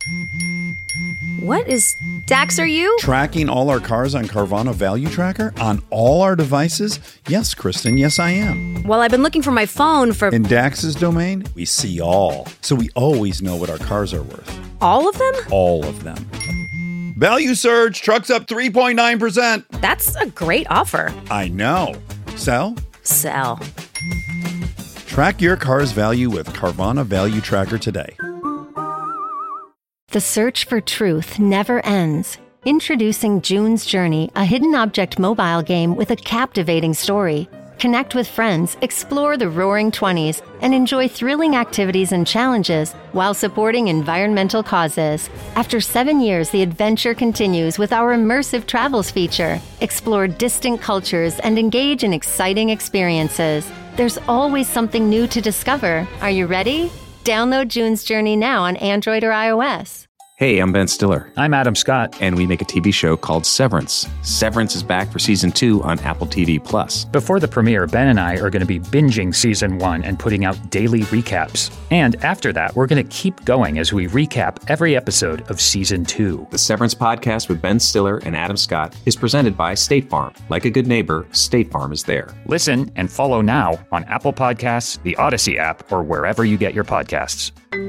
What is... Dax, are you? Tracking all our cars on Carvana Value Tracker on all our devices? Yes, Kristen, yes I am. Well, I've been looking for my phone for... In Dax's domain, we see all. So we always know what our cars are worth. All of them? All of them. Value surge, trucks up 3.9%. That's a great offer. I know. Sell? Sell. Track your car's value with Carvana Value Tracker today. The search for truth never ends. Introducing June's Journey, a hidden object mobile game with a captivating story. Connect with friends, explore the roaring 20s, and enjoy thrilling activities and challenges while supporting environmental causes. After 7 years, the adventure continues with our immersive travels feature. Explore distant cultures and engage in exciting experiences. There's always something new to discover. Are you ready? Download June's Journey now on Android or iOS. Hey, I'm Ben Stiller. I'm Adam Scott. And we make a TV show called Severance. Severance is back for season 2 on Apple TV+. Before the premiere, Ben and I are going to be binging season 1 and putting out daily recaps. And after that, we're going to keep going as we recap every episode of season 2. The Severance podcast with Ben Stiller and Adam Scott is presented by State Farm. Like a good neighbor, State Farm is there. Listen and follow now on Apple Podcasts, the Odyssey app, or wherever you get your podcasts.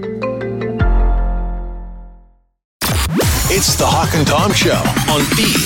It's the Hawk and Tom Show on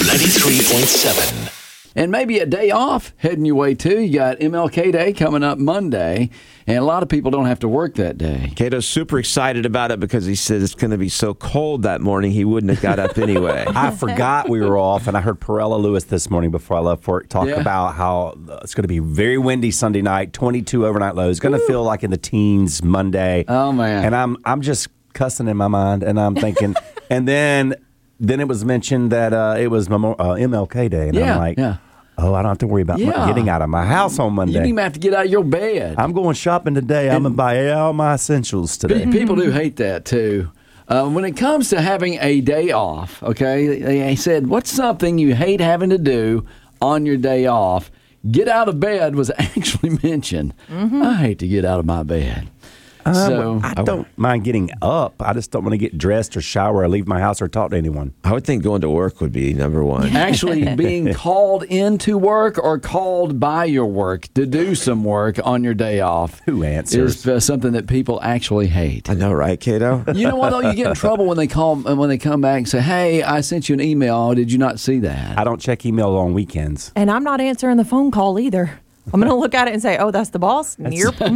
B93.7. And maybe a day off heading your way too. You got MLK Day coming up Monday, and a lot of people don't have to work that day. Cato's super excited about it because he said it's going to be so cold that morning he wouldn't have got up anyway. I forgot we were off, and I heard Perella Lewis this morning before I left work talk about how it's going to be very windy Sunday night, 22 overnight lows. It's going to feel like in the teens Monday. Oh, man. And I'm just cussing in my mind, and I'm thinking, and then it was mentioned that it was MLK Day, and I'm like, oh, I don't have to worry about getting out of my house on Monday. You didn't even have to get out of your bed. I'm going shopping today. I'm going to buy all my essentials today. People do hate that, too. When it comes to having a day off, okay, they said, what's something you hate having to do on your day off? Get out of bed was actually mentioned. Mm-hmm. I hate to get out of my bed. I don't mind getting up. I just don't want to get dressed or shower or leave my house or talk to anyone. I would think going to work would be number one. Actually, being called into work or called by your work to do some work on your day off. Who answers? Is something that people actually hate. I know, right, Cato? You know what, though? You get in trouble when they come back and say, hey, I sent you an email. Did you not see that? I don't check email on weekends. And I'm not answering the phone call either. I'm going to look at it and say, oh, that's the boss? That's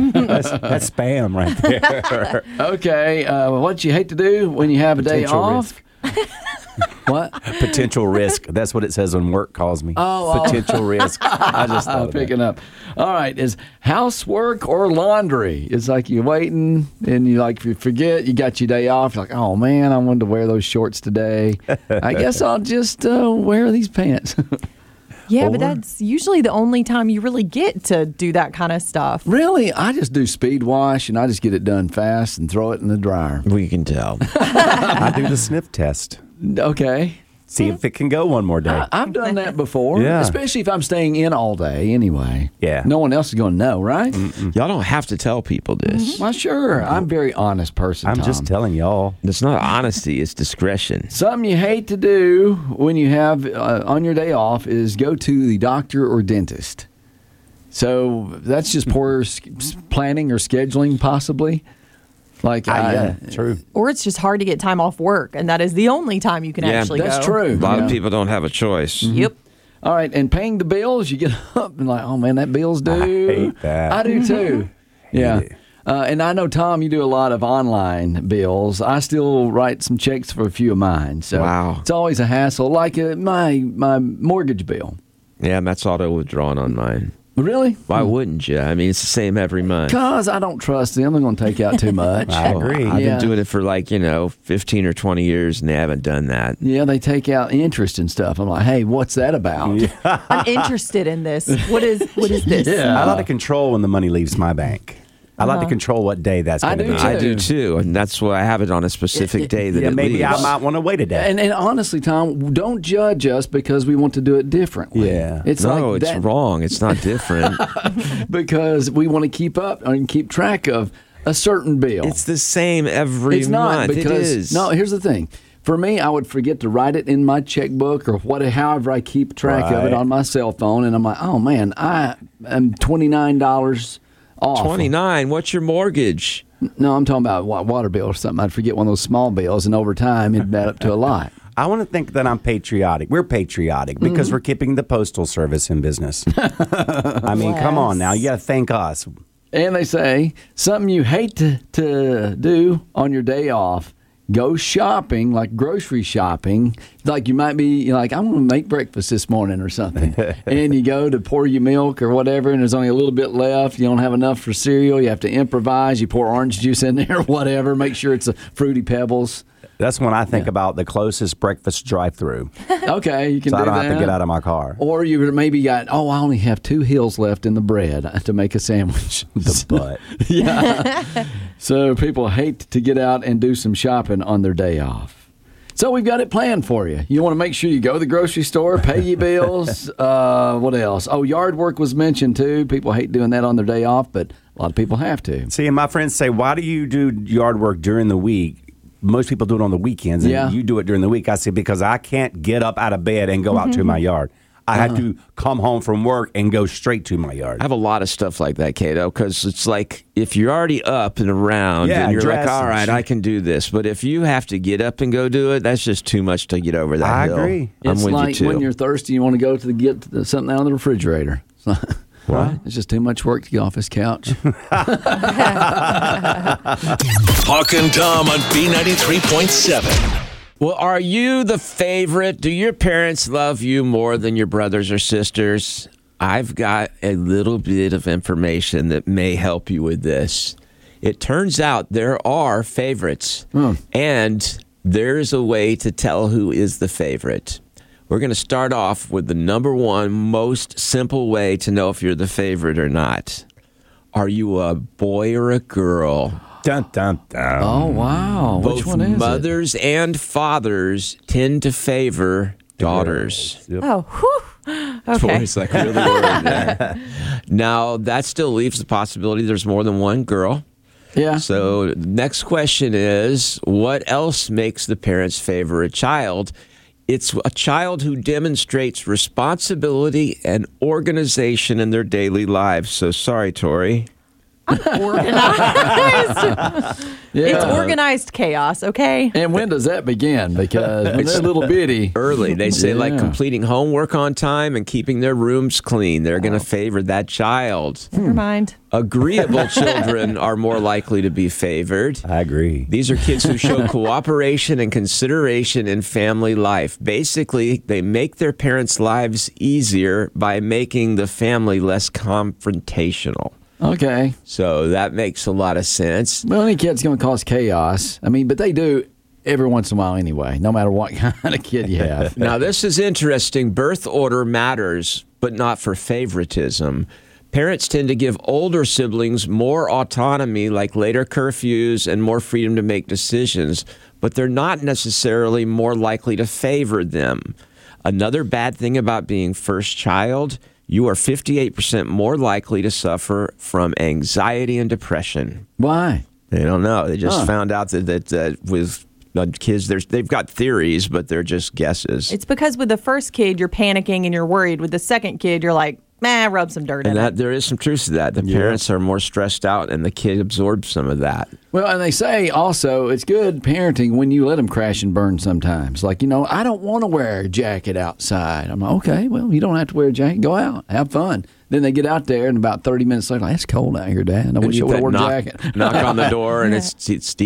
spam right there. Okay. What you hate to do when you have a day off? What? Potential risk. That's what it says when work calls me. Potential risk. I just thought picking up. All right. Is housework or laundry? It's like you're waiting and if you forget, you got your day off. You're like, oh, man, I wanted to wear those shorts today. I guess I'll just wear these pants. Yeah, but that's usually the only time you really get to do that kind of stuff. Really? I just do speed wash, and I just get it done fast and throw it in the dryer. We can tell. I do the sniff test. Okay. See if it can go one more day. I've done that before, especially if I'm staying in all day anyway. Yeah. No one else is going to know, right? Y'all don't have to tell people this. Well, sure. I'm a very honest person, I'm Tom. just telling y'all. It's not honesty, it's discretion. Something you hate to do when you have on your day off is go to the doctor or dentist. So that's just poor planning or scheduling, possibly. True. Or it's just hard to get time off work, and that is the only time you can actually go. That's true. A lot of people don't have a choice. Mm-hmm. Yep. All right, and paying the bills, you get up and oh, man, that bill's due. I hate that. I do, too. And I know, Tom, you do a lot of online bills. I still write some checks for a few of mine. So It's always a hassle, like my mortgage bill. Yeah, that's auto-withdrawing on mine. Really? Why wouldn't you? I mean, it's the same every month. Because I don't trust them. They're going to take out too much. I agree. I've been doing it for 15 or 20 years, and they haven't done that. Yeah, they take out interest and stuff. I'm like, hey, what's that about? Yeah. I'm interested in this. What is this? Yeah. I like to control when the money leaves my bank. I like to control what day that's going to be. I do too, and that's why I have it on a specific day that it maybe leaves. I might want to wait a day. And honestly, Tom, don't judge us because we want to do it differently. Yeah. It's wrong. It's not different. Because we want to keep up and keep track of a certain bill. It's the same every It's not month. because it is. no. Here's the thing. For me, I would forget to write it in my checkbook or however I keep track of it on my cell phone, and I'm like, oh man, I am $29 off. 29. What's your mortgage? No, I'm talking about water bill or something. I'd forget one of those small bills, and over time, it'd add up to a lot. I want to think that I'm patriotic. We're patriotic because we're keeping the Postal Service in business. I mean, come on now. You got to thank us. And they say something you hate to do on your day off. Go shopping, like grocery shopping. Like you might be like, I'm going to make breakfast this morning or something. And you go to pour your milk or whatever, and there's only a little bit left. You don't have enough for cereal. You have to improvise. You pour orange juice in there or whatever. Make sure it's a Fruity Pebbles. That's when I think about the closest breakfast drive-through. Okay, you can so do that. I don't have to get out of my car. Or you maybe got, I only have 2 hills left in the bread to make a sandwich. The butt. Yeah. So people hate to get out and do some shopping on their day off. So we've got it planned for you. You want to make sure you go to the grocery store, pay your bills. What else? Oh, yard work was mentioned too. People hate doing that on their day off, but a lot of people have to. See, and my friends say, why do you do yard work during the week? Most people do it on the weekends, and you do it during the week. I say, because I can't get up out of bed and go out to my yard. I have to come home from work and go straight to my yard. I have a lot of stuff like that, Cato, because it's like if you're already up and around and you're like, all right, I can do this. But if you have to get up and go do it, that's just too much to get over that hill. I agree. I'm it's with like you too. when you're thirsty, you want to go to get something out of the refrigerator. What? It's just too much work to get off his couch. Hawk and Tom on B93.7. Well, are you the favorite? Do your parents love you more than your brothers or sisters? I've got a little bit of information that may help you with this. It turns out there are favorites, and there's a way to tell who is the favorite. We're going to start off with the number one most simple way to know if you're the favorite or not. Are you a boy or a girl? Dun, dun, dun. Oh, wow. Both Which one is mothers and fathers tend to favor daughters. Yep. Oh, whew. Okay. Boys, like really worried there. Now, that still leaves the possibility there's more than one girl. Yeah. So next question is, what else makes the parents favor a child? It's a child who demonstrates responsibility and organization in their daily lives. So sorry, Tori. Organized. It's organized chaos, okay? And when does that begin? Because when they're little bitty. Early. They say like completing homework on time and keeping their rooms clean. They're going to favor that child. Never mind. Agreeable children are more likely to be favored. I agree. These are kids who show cooperation and consideration in family life. Basically, they make their parents' lives easier by making the family less confrontational. Okay. So that makes a lot of sense. Well, any kid's going to cause chaos. I mean, but they do every once in a while anyway, no matter what kind of kid you have. Now, this is interesting. Birth order matters, but not for favoritism. Parents tend to give older siblings more autonomy, like later curfews and more freedom to make decisions, but they're not necessarily more likely to favor them. Another bad thing about being first child, you are 58% more likely to suffer from anxiety and depression. Why? They don't know. They just found out that with kids, they've got theories, but they're just guesses. It's because with the first kid, you're panicking and you're worried. With the second kid, you're like, rub some dirt in it. There is some truth to that. The parents are more stressed out, and the kid absorbs some of that. Well, and they say also it's good parenting when you let them crash and burn sometimes. Like, I don't want to wear a jacket outside. I'm like, okay, well, you don't have to wear a jacket. Go out. Have fun. Then they get out there, and about 30 minutes later, it's cold out here, Dad. I wish I would have worn a jacket. Knock on the door, and it's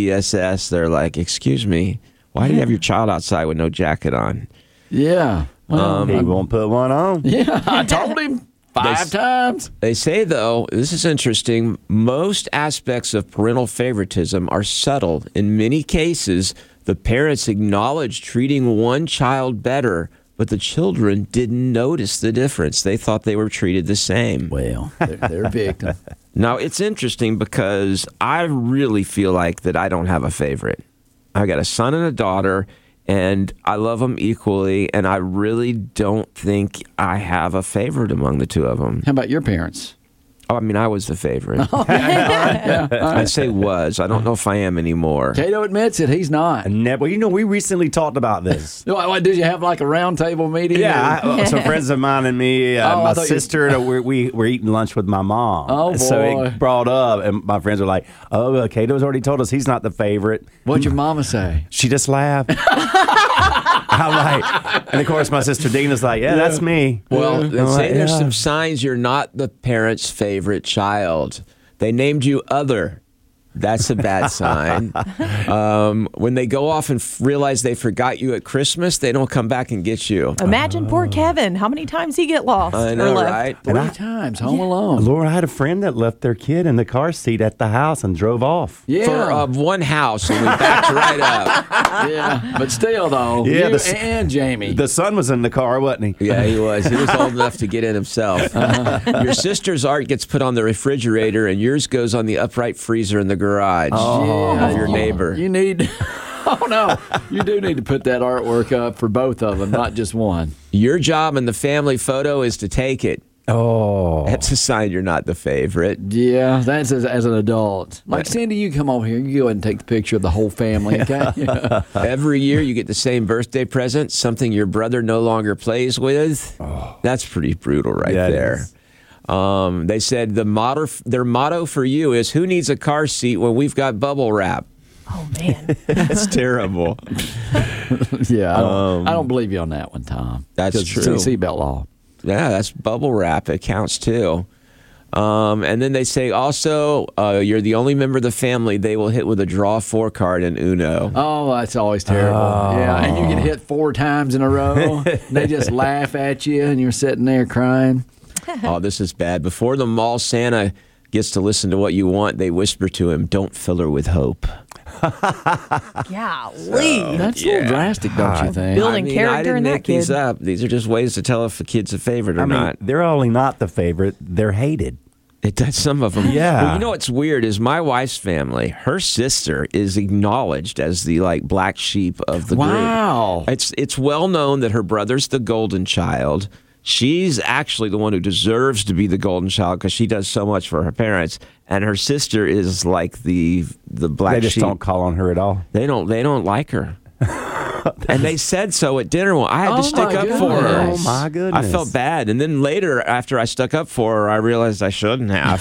DSS. They're like, excuse me, why do you have your child outside with no jacket on? Yeah. Well, he won't put one on. Yeah, I told him. 5 times. They say, though, this is interesting, most aspects of parental favoritism are subtle. In many cases, the parents acknowledge treating one child better, but the children didn't notice the difference. They thought they were treated the same. Well, they're a victim. Now, it's interesting because I really feel like that I don't have a favorite. I got a son and a daughter, and I love them equally, and I really don't think I have a favorite among the two of them. How about your parents? Oh, I mean, I was the favorite. Yeah. I say was. I don't know if I am anymore. Cato admits it. He's not. Well, we recently talked about this. What, did you have like a round table meeting? Yeah, some friends of mine and me, my sister, and we were eating lunch with my mom. Oh, boy. So it brought up, and my friends were like, "Oh, Cato's already told us he's not the favorite." What'd your mama say? She just laughed. I'm like, and of course my sister Dina's like, "Yeah, that's me." Well, they I'm say like, there's "Yeah." some signs you're not the parent's favorite child. They named you other. That's a bad sign. When they go off and realize they forgot you at Christmas, they don't come back and get you. Imagine poor Kevin. How many times he get lost? I or know, left. right? 3 times, home alone. Laura, I had a friend that left their kid in the car seat at the house and drove off. Yeah. For one house, and we backed right up. Yeah. But still, though, Yeah, you and Jamie. The son was in the car, wasn't he? Yeah, he was. He was old enough to get in himself. Your sister's art gets put on the refrigerator, and yours goes on the upright freezer in the garage of your neighbor. You need... Oh, no. You do need to put that artwork up for both of them, not just one. Your job in the family photo is to take it. Oh. That's a sign you're not the favorite. Yeah, that's as an adult. Like, Cindy, you come over here. You go ahead and take the picture of the whole family, okay? Yeah. Every year you get the same birthday present, something your brother no longer plays with. Oh. That's pretty brutal there. They said their motto for you is, who needs a car seat when we've got bubble wrap? Oh, man. That's terrible. Yeah, I don't believe you on that one, Tom. That's true. Seatbelt law. Yeah, that's bubble wrap. It counts too. And then they say also, you're the only member of the family they will hit with a draw 4 card in Uno. Oh, that's always terrible. Yeah, and you get hit 4 times in a row. They just laugh at you, and you're sitting there crying. Oh, this is bad. Before the mall Santa gets to listen to what you want, they whisper to him, don't fill her with hope. Golly. That's a little drastic, don't you think? Building character I didn't in that make these kid. up. These are just ways to tell if a kid's a favorite or not. They're only not the favorite; they're hated. It does some of them. Yeah. Well, you know what's weird is my wife's family, her sister is acknowledged as the black sheep of the group. Wow. It's well known that her brother's the golden child. She's actually the one who deserves to be the golden child because she does so much for her parents, and her sister is like the black sheep. They just don't call on her at all. They don't like her. And they said so at dinner. I had to stick up for her. Oh, my goodness. I felt bad. And then later, after I stuck up for her, I realized I shouldn't have.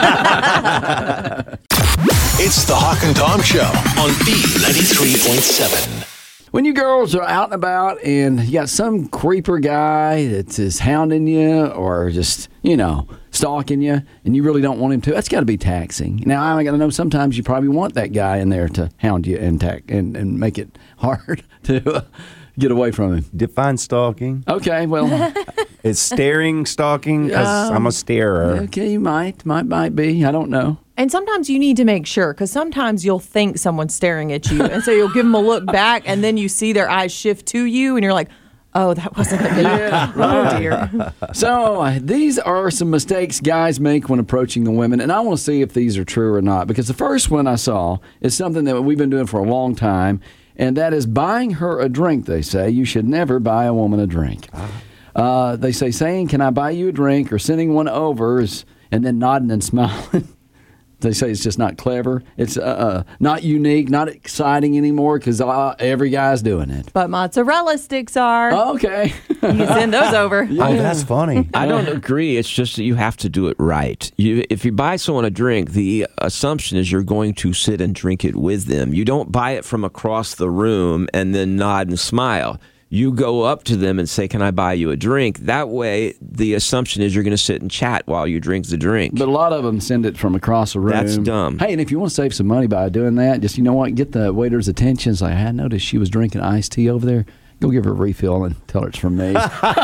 It's the Hawk and Tom Show on B93.7. When you girls are out and about and you got some creeper guy that's just hounding you or just, stalking you and you really don't want him to, that's got to be taxing. Now, I got to know sometimes you probably want that guy in there to hound you and make it hard to get away from him. Define stalking. Okay, well. It's staring stalking because I'm a starer. Okay, you might be. I don't know. And sometimes you need to make sure, because sometimes you'll think someone's staring at you, and so you'll give them a look back, and then you see their eyes shift to you, and you're like, oh, that wasn't a good Oh, dear. So these are some mistakes guys make when approaching the women, and I want to see if these are true or not, because the first one I saw is something that we've been doing for a long time, and that is buying her a drink, they say. You should never buy a woman a drink. They say saying, can I buy you a drink, or sending one over, and then nodding and smiling. They say it's just not clever. It's not unique, not exciting anymore because every guy's doing it. But mozzarella sticks are. Okay. You can send those over. Oh, that's funny. I don't agree. It's just that you have to do it right. If you buy someone a drink, the assumption is you're going to sit and drink it with them. You don't buy it from across the room and then nod and smile. You go up to them and say, can I buy you a drink? That way, the assumption is you're going to sit and chat while you drink the drink. But a lot of them send it from across the room. That's dumb. Hey, and if you want to save some money by doing that, just, get the waiter's attention. It's like, I noticed she was drinking iced tea over there. Go give her a refill and tell her it's from me.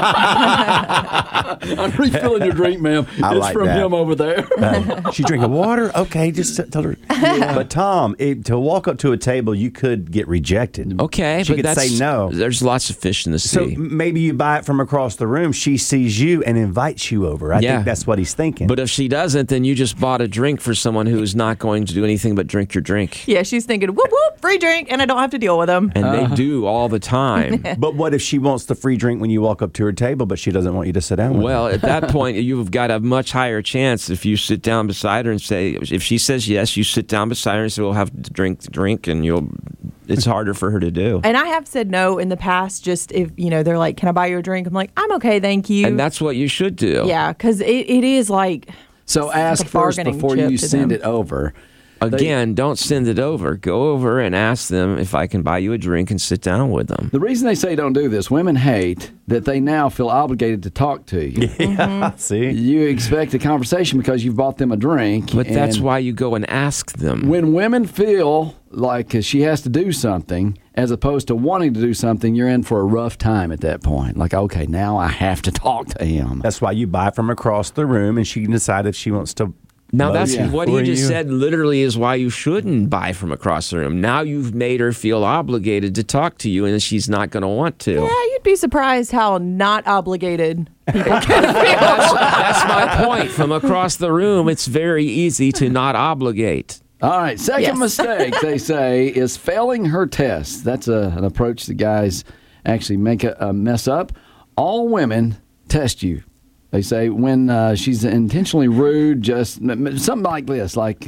I'm refilling your drink, ma'am. It's like from that. him over there. She drinking water? Okay, just tell her. Yeah. But Tom, to walk up to a table, you could get rejected. Okay, she but could say no. There's lots of fish in the sea. So maybe you buy it from across the room. She sees you and invites you over. I think that's what he's thinking. But if she doesn't, then you just bought a drink for someone who's not going to do anything but drink your drink. Yeah, she's thinking, whoop, whoop, free drink, and I don't have to deal with them. And they do all the time. But what if she wants the free drink when you walk up to her table, but she doesn't want you to sit down with Well, her? at that point, you've got a much higher chance if you sit down beside her and say, if she says yes, you sit down beside her and say, we'll have to drink, and it's harder for her to do. And I have said no in the past, just if, they're like, can I buy you a drink? I'm like, I'm okay, thank you. And that's what you should do. Yeah, because it is like... So ask first before you send it over. Again, don't send it over. Go over and ask them if I can buy you a drink and sit down with them. The reason they say don't do this, women hate that they now feel obligated to talk to you. Yeah, see? You expect a conversation because you've bought them a drink. But that's why you go and ask them. When women feel like she has to do something, as opposed to wanting to do something, you're in for a rough time at that point. Like, okay, now I have to talk to him. That's why you buy from across the room, and she can decide if she wants to. Now, that's what he just said literally is why you shouldn't buy from across the room. Now you've made her feel obligated to talk to you, and she's not going to want to. Yeah, you'd be surprised how not obligated people can feel. That's my point. From across the room, it's very easy to not obligate. All right, second mistake, they say, is failing her test. That's an approach that guys actually make a mess up. All women test you. They say when she's intentionally rude, just something like this, like,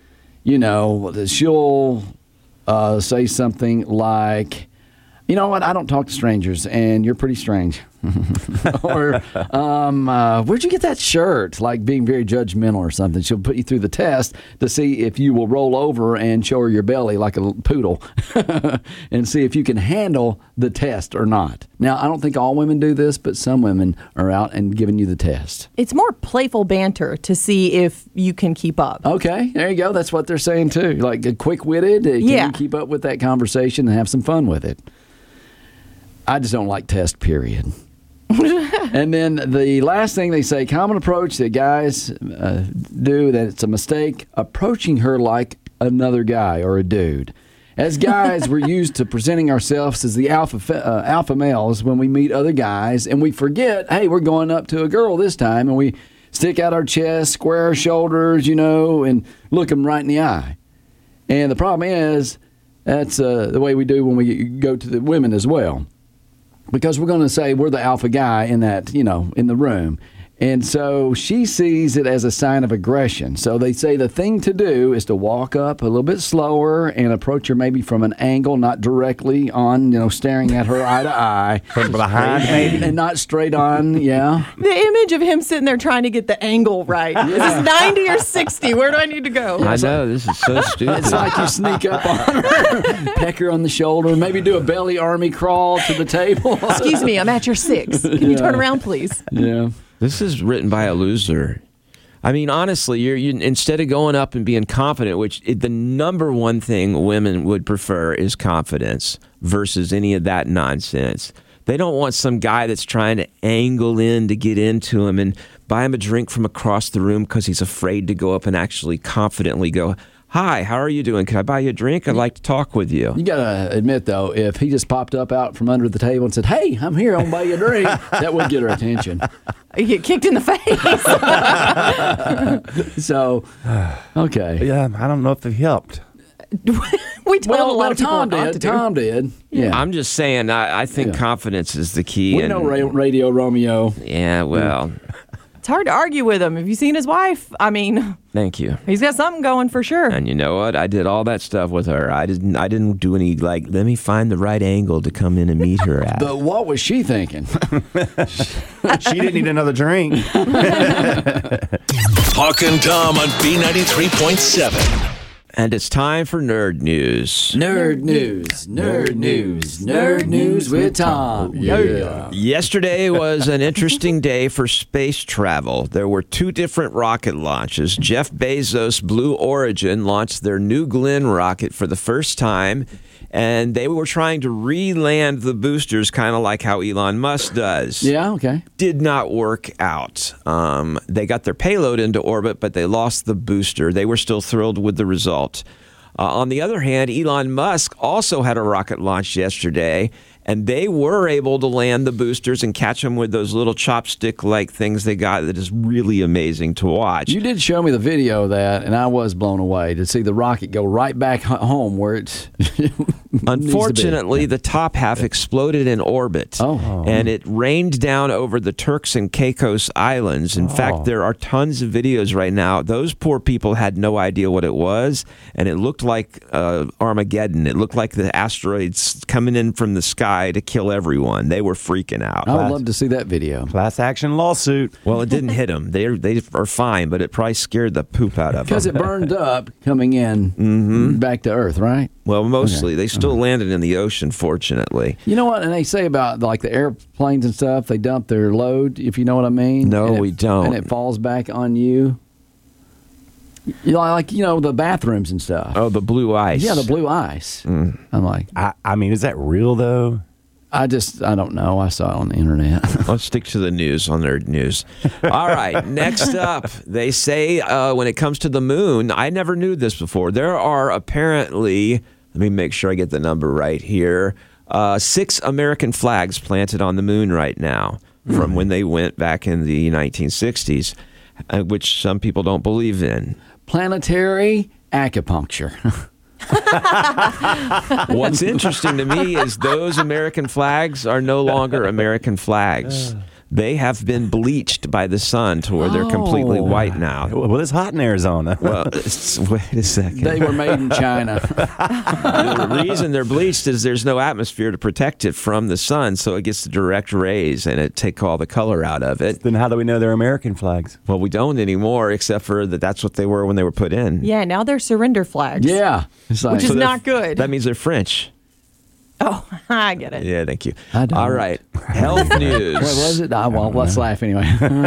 she'll say something like, you know what, I don't talk to strangers, and you're pretty strange. Or, where'd you get that shirt? Like being very judgmental or something. She'll put you through the test to see if you will roll over and show her your belly like a poodle and see if you can handle the test or not. Now, I don't think all women do this, but some women are out and giving you the test. It's more playful banter to see if you can keep up. Okay, there you go. That's what they're saying too. Like quick-witted. Can you keep up with that conversation and have some fun with it? I just don't like test, period. And then the last thing they say, common approach that guys do, that it's a mistake, approaching her like another guy or a dude. As guys, we're used to presenting ourselves as the alpha males when we meet other guys, and we forget, hey, we're going up to a girl this time, and we stick out our chest, square our shoulders, and look them right in the eye. And the problem is, that's the way we do when we go to the women as well. Because we're going to say we're the alpha guy in that, in the room. And so she sees it as a sign of aggression. So they say the thing to do is to walk up a little bit slower and approach her maybe from an angle, not directly on, staring at her eye to eye. From behind, maybe? And not straight on, yeah. The image of him sitting there trying to get the angle right. Is this 90 or 60? Where do I need to go? I know, this is so stupid. It's like you sneak up on her, peck her on the shoulder, maybe do a belly army crawl to the table. Excuse me, I'm at your 6. Can you turn around, please? Yeah. This is written by a loser. I mean, honestly, you instead of going up and being confident, which the number one thing women would prefer is confidence versus any of that nonsense. They don't want some guy that's trying to angle in to get into him and buy him a drink from across the room because he's afraid to go up and actually confidently go, hi, how are you doing? Can I buy you a drink? I'd like to talk with you. You got to admit, though, if he just popped up out from under the table and said, hey, I'm here, I'll buy you a drink, that would get her attention. You get kicked in the face. So, okay. Yeah, I don't know if it helped. We told a lot of people Tom not did. to do. Tom did. Yeah. I'm just saying, I think confidence is the key. We know Radio Romeo. Yeah, well. It's hard to argue with him. Have you seen his wife? I mean, Thank you. He's got something going for sure. And you know what? I did all that stuff with her. I didn't do any, let me find the right angle to come in and meet her at. But what was she thinking? She didn't need another drink. Hawk and Tom on B93.7. And it's time for Nerd News. Nerd News with Tom. Yeah. Yesterday was an interesting day for space travel. There were 2 different rocket launches. Jeff Bezos' Blue Origin launched their New Glenn rocket for the first time, and they were trying to re-land the boosters kind of like how Elon Musk does. Yeah, okay. Did not work out. They got their payload into orbit, but they lost the booster. They were still thrilled with the result. On the other hand, Elon Musk also had a rocket launch yesterday, And they were able to land the boosters and catch them with those little chopstick-like things they got that is really amazing to watch. You did show me the video of that, and I was blown away to see the rocket go right back home where it's Unfortunately, the top half exploded in orbit, and it rained down over the Turks and Caicos Islands. In fact, there are tons of videos right now. Those poor people had no idea what it was, and it looked like Armageddon. It looked like the asteroids coming in from the sky to kill everyone. They were freaking out. I would love to see that video. Class action lawsuit. Well, it didn't hit them. They are fine, but it probably scared the poop out of them. Because it burned up coming in back to Earth, right? Well, mostly. They still landed in the ocean, fortunately. You know what? And they say about like the airplanes and stuff, they dump their load, if you know what I mean. No, we don't. And it falls back on you. Like, the bathrooms and stuff. Oh, the blue ice. Yeah, the blue ice. I'm like, I mean, is that real though? I don't know. I saw it on the internet. Let's stick to the news on their news. All right, next up, they say when it comes to the moon, I never knew this before. There are apparently, let me make sure I get the number right here, 6 American flags planted on the moon right now from when they went back in the 1960s, which some people don't believe in. Planetary acupuncture. What's interesting to me is those American flags are no longer American flags. They have been bleached by the sun to where they're completely white now. Well, it's hot in Arizona. Well, wait a second. They were made in China. The reason they're bleached is there's no atmosphere to protect it from the sun, so it gets the direct rays and it takes all the color out of it. Then how do we know they're American flags? Well, we don't anymore, except for that's what they were when they were put in. Yeah, now they're surrender flags. Yeah. Which is not good. That means they're French. Oh, I get it. Yeah, thank you. I don't. All right. Health news. What was it? Well, let's laugh anyway.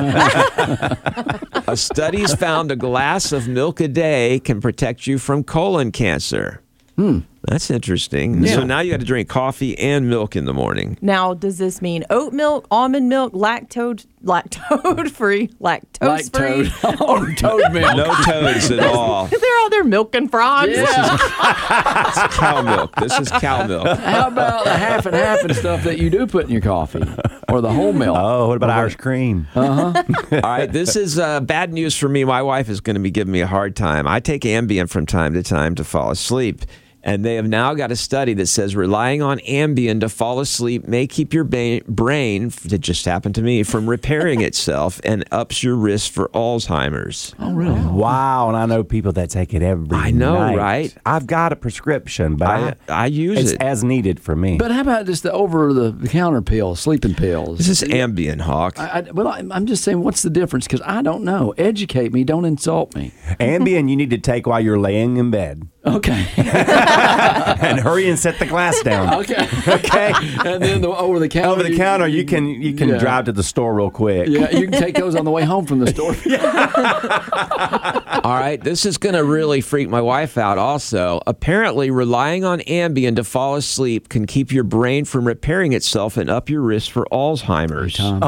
A study's found a glass of milk a day can protect you from colon cancer. That's interesting. Yeah. So now you got to drink coffee and milk in the morning. Now, does this mean oat milk, almond milk, lactose-free? Oh, toad milk. No toads at all. They're all there milk and frogs. It's cow milk. This is cow milk. How about the half and half and stuff that you do put in your coffee? Or the whole milk? Oh, what about Irish cream? All right, this is bad news for me. My wife is going to be giving me a hard time. I take Ambien from time to time to fall asleep. And they have now got a study that says relying on Ambien to fall asleep may keep your brain, it just happened to me, from repairing itself and ups your risk for Alzheimer's. Oh, really? Wow, and I know people that take it every I know, night. right? I've got a prescription, but I use it's it. as needed for me. But how about just the over-the-counter pills, sleeping pills? This is Ambien, Hawk. I'm just saying, what's the difference? Because I don't know. Educate me. Don't insult me. Ambien you need to take while you're laying in bed. Okay. And hurry and set the glass down. Okay. Okay. And then over the counter. you can drive to the store real quick. Yeah, you can take those on the way home from the store. All right, this is going to really freak my wife out also. Apparently, relying on Ambien to fall asleep can keep your brain from repairing itself and up your risk for Alzheimer's. Tom.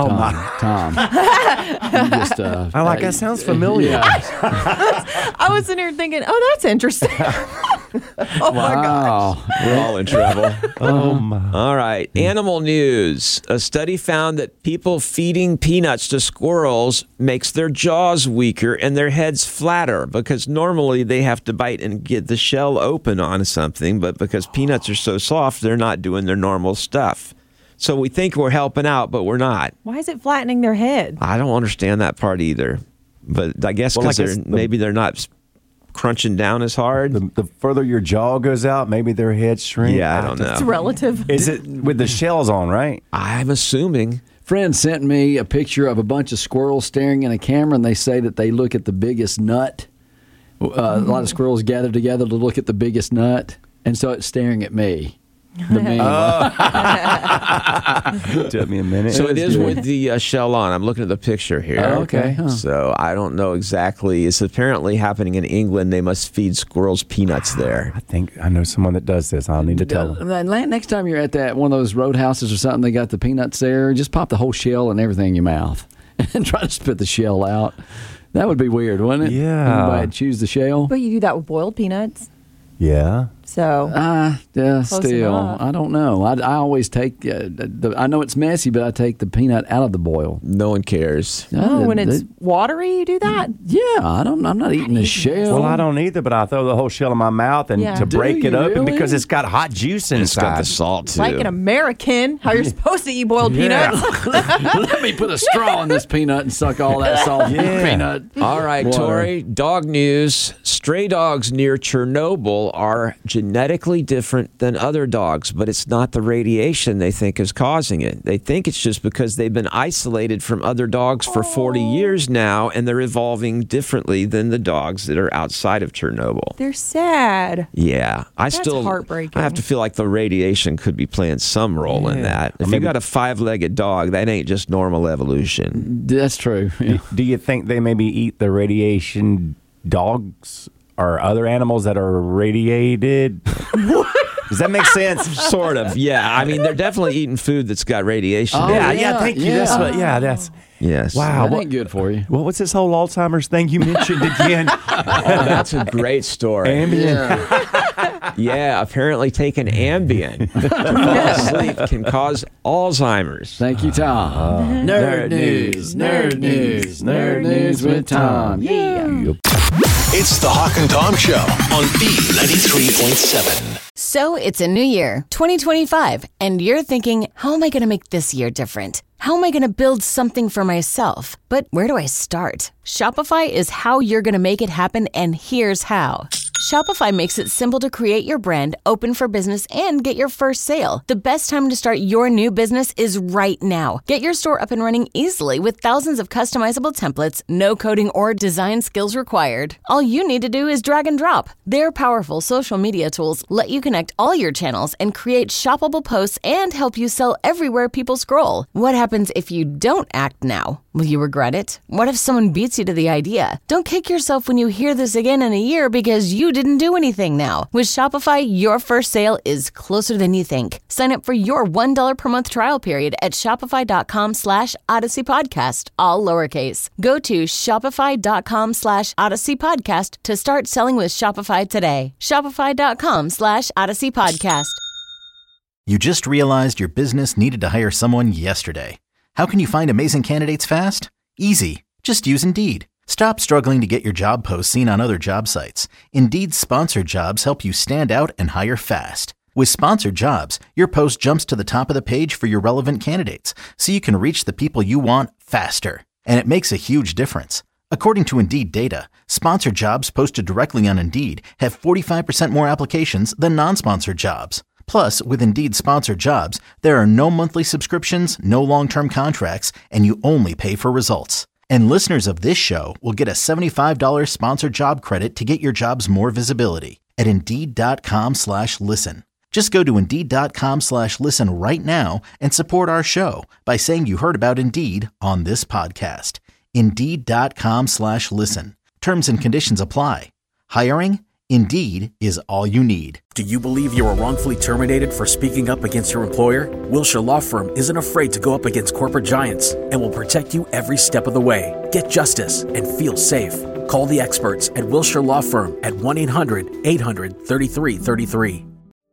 You just, I like that. Sounds familiar. Yeah. I was in here thinking, oh, that's interesting. Oh, my gosh. We're all in trouble. Oh, my. All right, animal news. A study found that people feeding peanuts to squirrels makes their jaws weaker and their heads flatter because normally they have to bite and get the shell open on something, but because peanuts are so soft, they're not doing their normal stuff. So we think we're helping out, but we're not. Why is it flattening their head? I don't understand that part either. But I guess because maybe they're not crunching down as hard. The further your jaw goes out, maybe their heads shrink. Yeah, I don't know. It's relative. Is it with the shells on, right? I'm assuming. Friend sent me a picture of a bunch of squirrels staring in a camera, and they say that they look at the biggest nut. A lot of squirrels gather together to look at the biggest nut, and so it's staring at me. The meme. Took me a minute. So it is with the shell on. I'm looking at the picture here. Oh, okay. Huh. So I don't know exactly. It's apparently happening in England. They must feed squirrels peanuts there. I think I know someone that does this. I'll need to tell them. Next time you're at that one of those roadhouses or something, they got the peanuts there. Just pop the whole shell and everything in your mouth, and try to spit the shell out. That would be weird, wouldn't it? Yeah. Anybody choose the shell? But you do that with boiled peanuts. Yeah. So, still, enough. I don't know. I always take I know it's messy, but I take the peanut out of the boil. No one cares. When it's watery, you do that? Yeah, I'm not eating the shell. Well, I don't either, but I throw the whole shell in my mouth and to break it open because it's got hot juice inside. It's got the salt too. Like an American, how you're supposed to eat boiled peanuts. Let me put a straw in this peanut and suck all that salt from the peanut. All right, Water. Tori, dog news. Stray dogs near Chernobyl are genetically different than other dogs, but it's not the radiation they think is causing it. They think it's just because they've been isolated from other dogs for 40 years now, and they're evolving differently than the dogs that are outside of Chernobyl. They're sad. Yeah. That's heartbreaking. I have to feel like the radiation could be playing some role in that. If you got a 5-legged dog, that ain't just normal evolution. That's true. Yeah. Do you think they maybe eat the radiation dogs or other animals that are radiated? Does that make sense? Sort of, yeah. I mean, they're definitely eating food that's got radiation. Thank you. That's yes. Wow. That ain't good for you. What was this whole Alzheimer's thing you mentioned again? That's a great story. Ambien. Yeah, apparently taking Ambien to fall asleep can cause Alzheimer's. Thank you, Tom. Nerd news with Tom. Yeah. It's the Hawk and Tom Show on B93.7. So it's a new year, 2025, and you're thinking, how am I going to make this year different? How am I going to build something for myself? But where do I start? Shopify is how you're going to make it happen, and here's how. Shopify makes it simple to create your brand, open for business, and get your first sale. The best time to start your new business is right now. Get your store up and running easily with thousands of customizable templates, no coding or design skills required. All you need to do is drag and drop. Their powerful social media tools let you connect all your channels and create shoppable posts and help you sell everywhere people scroll. What happens if you don't act now? Will you regret it? What if someone beats you to the idea? Don't kick yourself when you hear this again in a year because you didn't do anything now. With Shopify, your first sale is closer than you think. Sign up for your $1 per month trial period at shopify.com/Odyssey Podcast, all lowercase. Go to shopify.com/Odyssey Podcast to start selling with Shopify today. Shopify.com/Odyssey Podcast. You just realized your business needed to hire someone yesterday. How can you find amazing candidates fast? Easy. Just use Indeed. Stop struggling to get your job posts seen on other job sites. Indeed's sponsored jobs help you stand out and hire fast. With sponsored jobs, your post jumps to the top of the page for your relevant candidates, so you can reach the people you want faster. And it makes a huge difference. According to Indeed data, sponsored jobs posted directly on Indeed have 45% more applications than non-sponsored jobs. Plus, with Indeed sponsored jobs, there are no monthly subscriptions, no long-term contracts, and you only pay for results. And listeners of this show will get a $75 sponsored job credit to get your jobs more visibility at Indeed.com/listen. Just go to Indeed.com/listen right now and support our show by saying you heard about Indeed on this podcast. Indeed.com/listen. Terms and conditions apply. Hiring? Indeed is all you need. Do you believe you were wrongfully terminated for speaking up against your employer? Wilshire Law Firm isn't afraid to go up against corporate giants and will protect you every step of the way. Get justice and feel safe. Call the experts at Wilshire Law Firm at 1-800-800-3333.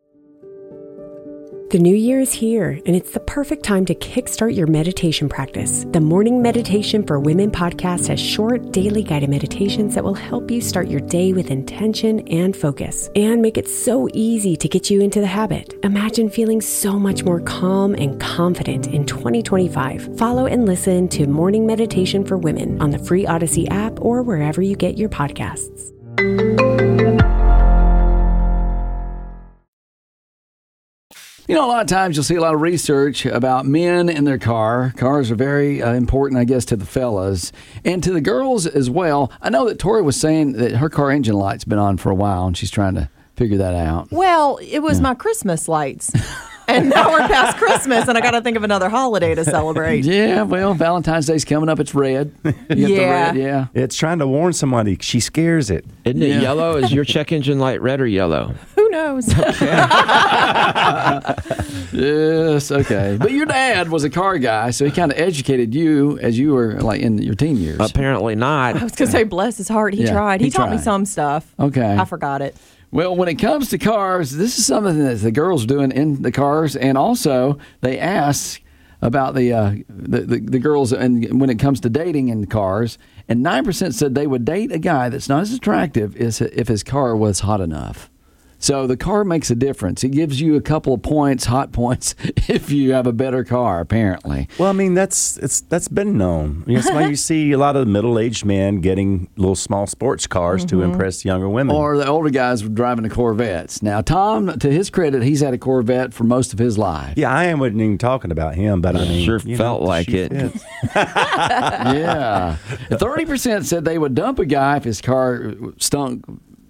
The new year is here, and it's the perfect time to kickstart your meditation practice. The Morning Meditation for Women podcast has short, daily guided meditations that will help you start your day with intention and focus, and make it so easy to get you into the habit. Imagine feeling so much more calm and confident in 2025. Follow and listen to Morning Meditation for Women on the free Odyssey app or wherever you get your podcasts. You know, a lot of times you'll see a lot of research about men in their car. Cars are very important, I guess, to the fellas and to the girls as well. I know that Tori was saying that her car engine light's been on for a while and she's trying to figure that out. Well, it was my Christmas lights. And now we're past Christmas, and I got to think of another holiday to celebrate. Yeah, well, Valentine's Day's coming up. It's red. You get the red, yeah. It's trying to warn somebody. She scares it. Isn't it yellow? Is your check engine light red or yellow? Who knows? Yes, okay. But your dad was a car guy, so he kind of educated you as you were like in your teen years. Apparently not. I was going to say, bless his heart, he tried. He taught me some stuff. Okay. I forgot it. Well, when it comes to cars, this is something that the girls are doing in the cars, and also they ask about the girls, and when it comes to dating in cars, and 9% said they would date a guy that's not as attractive if his car was hot enough. So the car makes a difference. It gives you a couple of points, hot points, if you have a better car, apparently. Well, I mean, that's been known. That's why you see a lot of middle-aged men getting little small sports cars to impress younger women. Or the older guys driving the Corvettes. Now, Tom, to his credit, he's had a Corvette for most of his life. Yeah, I wasn't even talking about him, but I mean, sure felt like it. Yeah. 30% said they would dump a guy if his car stunk,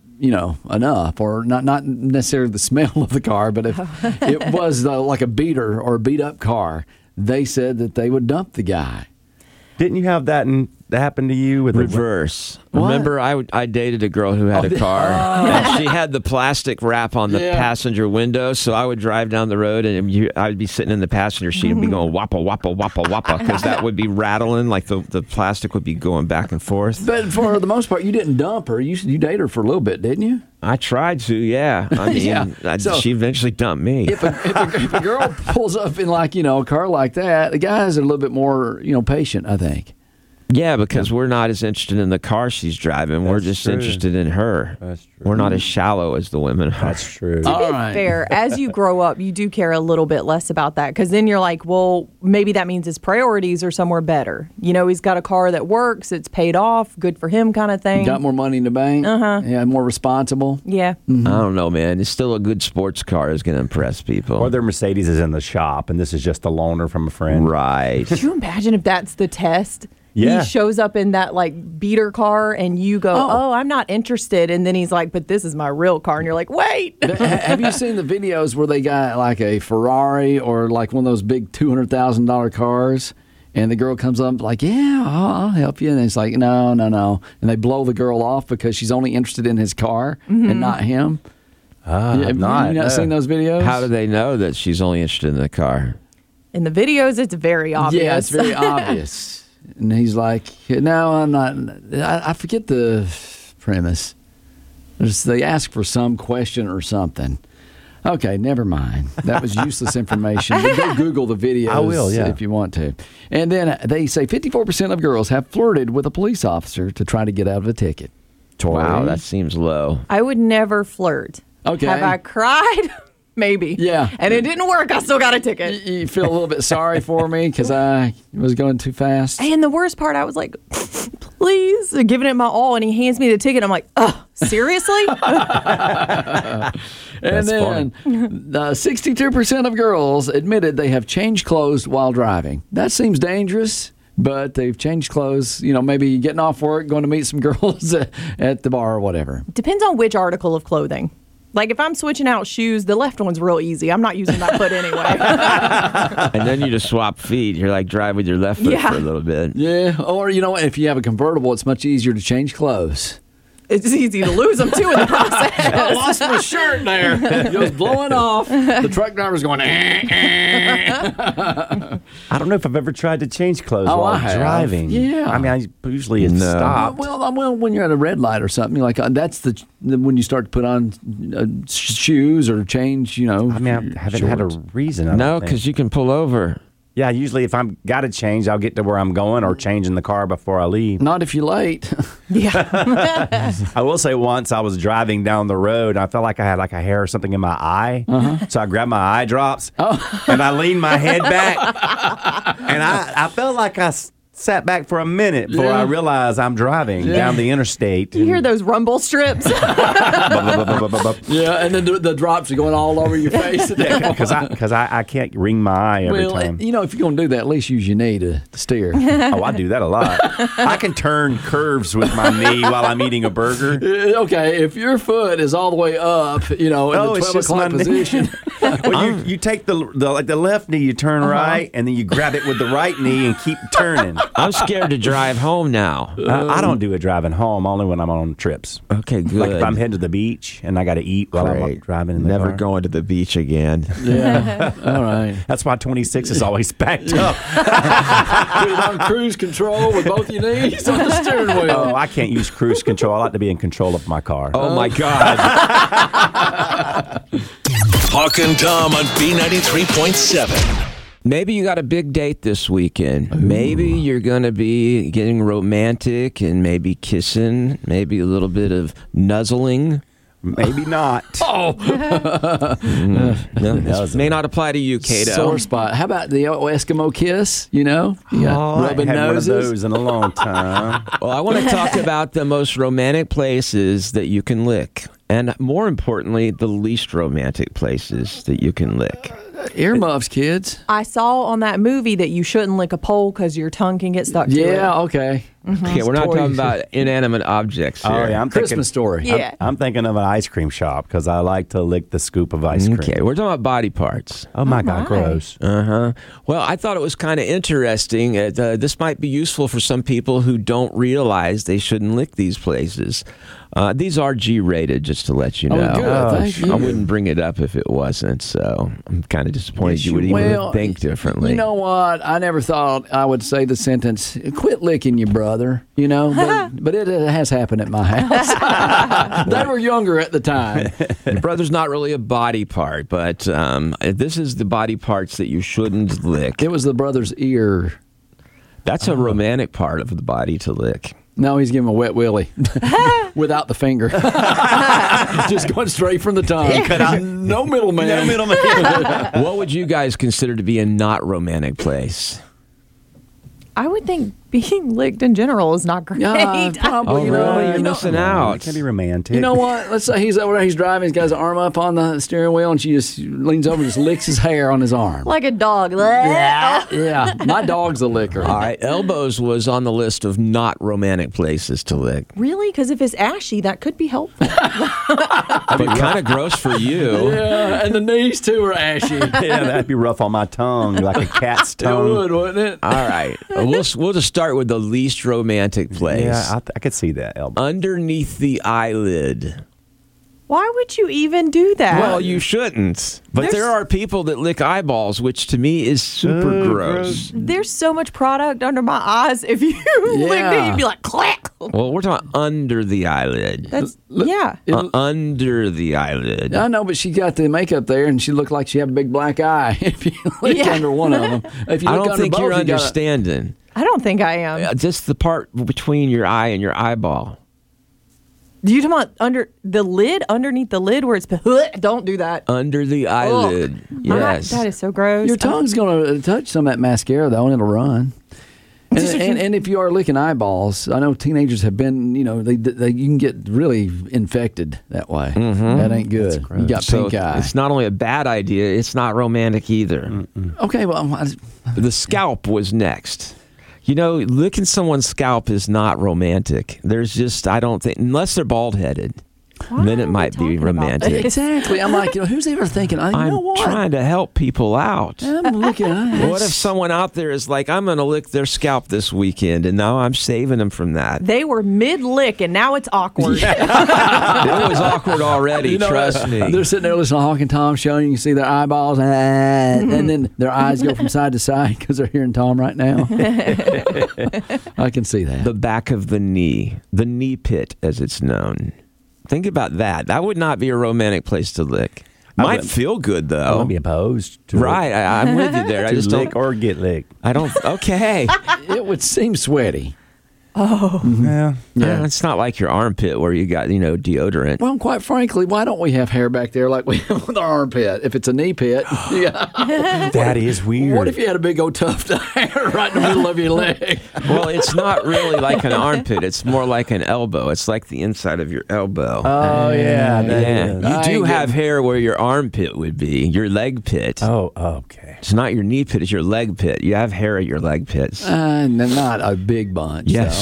enough, or not necessarily the smell of the car, but if it was like a beater or a beat up car, they said that they would dump the guy. Didn't you have that happen to you with reverse? Remember, I dated a girl who had a car, and she had the plastic wrap on the passenger window, so I would drive down the road, and I would be sitting in the passenger seat and be going wappa, wappa, wappa, wappa, because that would be rattling, like the plastic would be going back and forth. But for the most part, you didn't dump her. You dated her for a little bit, didn't you? I tried to, yeah. I mean, she eventually dumped me. If a girl pulls up in a car like that, the guys are a little bit more, patient, I think. Yeah, because we're not as interested in the car she's driving. We're just interested in her. That's true. We're not as shallow as the women are. That's true. To be fair, as you grow up, you do care a little bit less about that, because then you're like, well, maybe that means his priorities are somewhere better. He's got a car that works, it's paid off, good for him kind of thing. Got more money in the bank. Yeah, more responsible. Yeah. Mm-hmm. I don't know, man. It's still a good sports car is going to impress people. Or their Mercedes is in the shop, and this is just a loaner from a friend. Right. Could you imagine if that's the test? Yeah. He shows up in that beater car and you go, oh, I'm not interested. And then he's like, but this is my real car. And you're like, wait. Have you seen the videos where they got like a Ferrari or like one of those big $200,000 cars? And the girl comes up like, yeah, I'll help you. And it's like, no. And they blow the girl off because she's only interested in his car and not him. Have you not seen those videos? How do they know that she's only interested in the car? In the videos, it's very obvious. Yeah, it's very obvious. And he's like, no, I'm not. I forget the premise. They ask for some question or something. Okay, never mind. That was useless information. Go Google the videos. I will, yeah. If you want to. And then they say 54% of girls have flirted with a police officer to try to get out of a ticket. Tori? Wow, that seems low. I would never flirt. Okay. Have I cried? Maybe. Yeah. And it didn't work. I still got a ticket. You feel a little bit sorry for me because I was going too fast? And the worst part, I was like, please, giving it my all. And he hands me the ticket. I'm like, oh, seriously? And then 62% of girls admitted they have changed clothes while driving. That seems dangerous, but they've changed clothes, maybe getting off work, going to meet some girls at the bar or whatever. Depends on which article of clothing. Like, if I'm switching out shoes, the left one's real easy. I'm not using that foot anyway. And then you just swap feet. You're like, drive with your left foot for a little bit. Yeah, or if you have a convertible, it's much easier to change clothes. It's easy to lose them, too, in the process. I lost my shirt there. It was blowing off. The truck driver's going, I don't know if I've ever tried to change clothes while driving. Yeah. I mean, usually it's stopped. Well, when you're at a red light or something, you're like, that's when you start to put on shoes or change, I mean, I haven't had a reason. No, because you can pull over. Yeah, usually if I'm got to change, I'll get to where I'm going or change in the car before I leave. Not if you're late. Yeah. I will say once I was driving down the road and I felt like I had like a hair or something in my eye. So I grabbed my eye drops and I leaned my head back and I felt like I sat back for a minute before I realized I'm driving down the interstate. You hear those rumble strips? Yeah, and then the drops are going all over your face. Because I can't wring my eye every time. If you're going to do that, at least use your knee to steer. Oh, I do that a lot. I can turn curves with my knee while I'm eating a burger. Okay, if your foot is all the way up, in the 12 o'clock position. Well, you take the left knee, you turn right, and then you grab it with the right knee and keep turning. I'm scared to drive home now. I don't do it driving home, only when I'm on trips. Okay, good. Like if I'm heading to the beach and I got to eat while I'm driving in the Never car. going to the beach again. Yeah. All right. That's why 26 is always backed up. Put it on cruise control with both your knees on the steering wheel. Oh, I can't use cruise control. I like to be in control of my car. Oh, my God. Hawk and Tom on B93.7. Maybe you got a big date this weekend. Ooh. Maybe you're going to be getting romantic and maybe kissing, maybe a little bit of nuzzling. Maybe not. Oh. This may not apply to you, Cato. Sore spot. How about the Eskimo kiss? You know? You got rubbing I haven't noses. one of those in a long time. Well, I want to talk about the most romantic places that you can lick. And more importantly, the least romantic places that you can lick. Earmuffs, kids. I saw on that movie that you shouldn't lick a pole because your tongue can get stuck to it. Yeah, okay. Mm-hmm. Okay, we're not talking about inanimate objects here. Oh, yeah, I'm Christmas thinking, story. Yeah. I'm thinking of an ice cream shop because I like to lick the scoop of ice cream. Okay, we're talking about body parts. Oh, my God, gross. Uh-huh. Well, I thought it was kind of interesting. This might be useful for some people who don't realize they shouldn't lick these places. These are G-rated, just to let you know. Oh, good. Thank you. I wouldn't bring it up if it wasn't, so I'm kind of disappointed you would even think differently. You know what? I never thought I would say the sentence, quit licking your brother, you know, but it has happened at my house. They were younger at the time. Your brother's not really a body part, but this is the body parts that you shouldn't lick. It was the brother's ear. That's a romantic part of the body to lick. No, he's giving a wet willy without the finger. Just going straight from the tongue. No middleman. No middleman. What would you guys consider to be a not romantic place? I would think being licked in general is not great. Probably, you know, You're missing out. It can be romantic. You know what? Let's say he's over there, he's driving, he's got his arm up on the steering wheel, and she just leans over and just licks his hair on his arm. Like a dog. Yeah, my dog's a licker. All right, elbows was on the list of not romantic places to lick. Really? Because if it's ashy, that could be helpful. But kind of gross for you. Yeah, and the knees too are ashy. Yeah, that'd be rough on my tongue, like a cat's tongue. It would, wouldn't it? All right, we'll just start with the least romantic place. Yeah, I could see that, elbow. Underneath the eyelid. Why would you even do that? Well, you shouldn't. But there are people that lick eyeballs, which to me is super gross. There's so much product under my eyes. If you licked it, you'd be like, clack. Well, we're talking under the eyelid. That's, yeah. Under the eyelid. I know, but she got the makeup there, and she looked like she had a big black eye if you lick under one of them. If you I look don't under think both, you're you gotta- understanding. I don't think I am. Just the part between your eye and your eyeball. Do you talking about under the lid, underneath the lid where it's, don't do that. Under the eyelid. Yes. That is so gross. Your tongue's going to touch some of that mascara, though, and it'll run. And if you are licking eyeballs, I know teenagers have been, you know, they you can get really infected that way. Mm-hmm. That ain't good. You got pink eye. It's not only a bad idea, it's not romantic either. Mm-mm. Okay, well, the scalp was next. You know, licking someone's scalp is not romantic. There's just, I don't think, unless they're bald-headed. Then it might be romantic. Exactly. I'm like, you know, who's ever thinking? You know I'm what? trying to help people out. I'm looking at What if someone out there is like, I'm going to lick their scalp this weekend, and now I'm saving them from that? They were mid-lick, and now it's awkward. It was awkward already, trust me. They're sitting there listening to Hawk and Tom show, and you can see their eyeballs, and then their eyes go from side to side because they're hearing Tom right now. I can see that. The back of the knee pit, as it's known. Think about that. That would not be a romantic place to lick. Might feel good, though. I wouldn't be opposed to Right. I'm with you there. I just lick don't. or get licked. I don't. Okay. It would seem sweaty. Oh. Yeah. It's not like your armpit where you got, deodorant. Well, quite frankly, why don't we have hair back there like we have with our armpit? If it's a knee pit. That is weird. What if you had a big old tuft of hair right in the middle of your leg? Well, it's not really like an armpit. It's more like an elbow. It's like the inside of your elbow. Oh, yeah. You do have hair where your armpit would be, your leg pit. Oh, okay. It's not your knee pit, it's your leg pit. You have hair at your leg pits. Not a big bunch. Yes,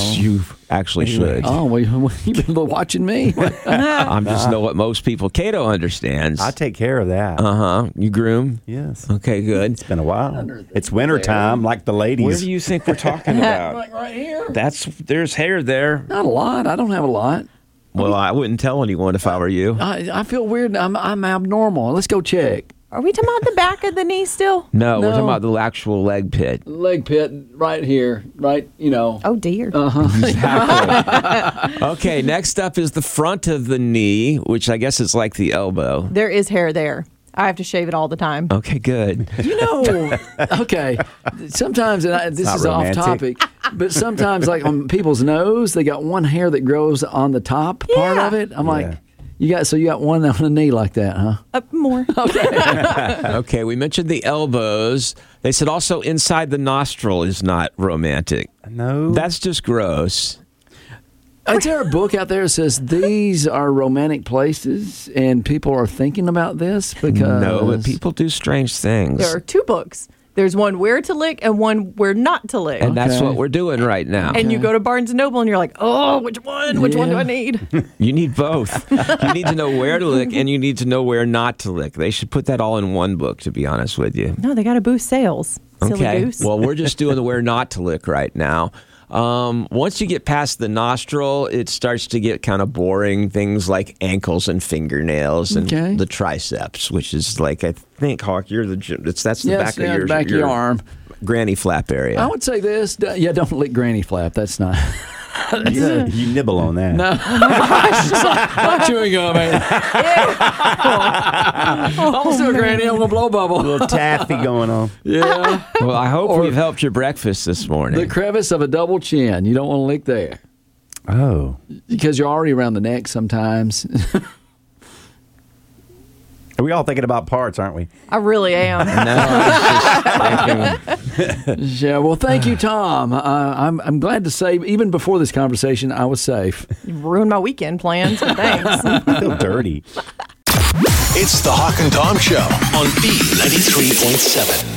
Yes, you actually should. Oh, well, you've been watching me. I'm just know what most people. Cato understands. I take care of that. You groom? Yes. Okay, good. It's been a while. It's winter time, like the ladies. Where do you think we're talking about? Like right here. There's hair there. Not a lot. I don't have a lot. Well, I wouldn't tell anyone if I were you. I feel weird. I'm abnormal. Let's go check. Are we talking about the back of the knee still? No, we're talking about the actual leg pit. Leg pit right here, right, Oh, dear. Exactly. Okay, next up is the front of the knee, which I guess is like the elbow. There is hair there. I have to shave it all the time. Okay, good. Okay, sometimes, and this is romantic. off topic, but sometimes like on people's nose, they got one hair that grows on the top part of it. I'm like, you got one on the knee like that, huh? More. Okay, we mentioned the elbows. They said also inside the nostril is not romantic. No. That's just gross. Is there a book out there that says these are romantic places and people are thinking about this? Because No, but people do strange things. There are 2 books. There's one where to lick and one where not to lick. And that's what we're doing right now. And you go to Barnes & Noble and you're like, oh, which one? Which one do I need? You need both. You need to know where to lick and you need to know where not to lick. They should put that all in one book, to be honest with you. No, they got to boost sales. Silly goose. Well, we're just doing the where not to lick right now. Once you get past the nostril, it starts to get kind of boring. Things like ankles and fingernails and the triceps, which is like, I think, Hawk, that's the back of your arm. Granny flap area. I would say this. Yeah, don't lick granny flap. That's not. You nibble on that. No. I'm chewing gum, man. I'm still granny. I'm going to blow bubble. A little taffy going on. Yeah. Well, I hope we've helped your breakfast this morning. The crevice of a double chin. You don't want to lick there. Oh. Because you're already around the neck sometimes. Are we all thinking about parts, aren't we? I really am. Yeah, well, thank you, Tom. I'm glad to say, even before this conversation, I was safe. You ruined my weekend plans, but thanks. I feel dirty. It's the Hawk and Tom Show on B93.7.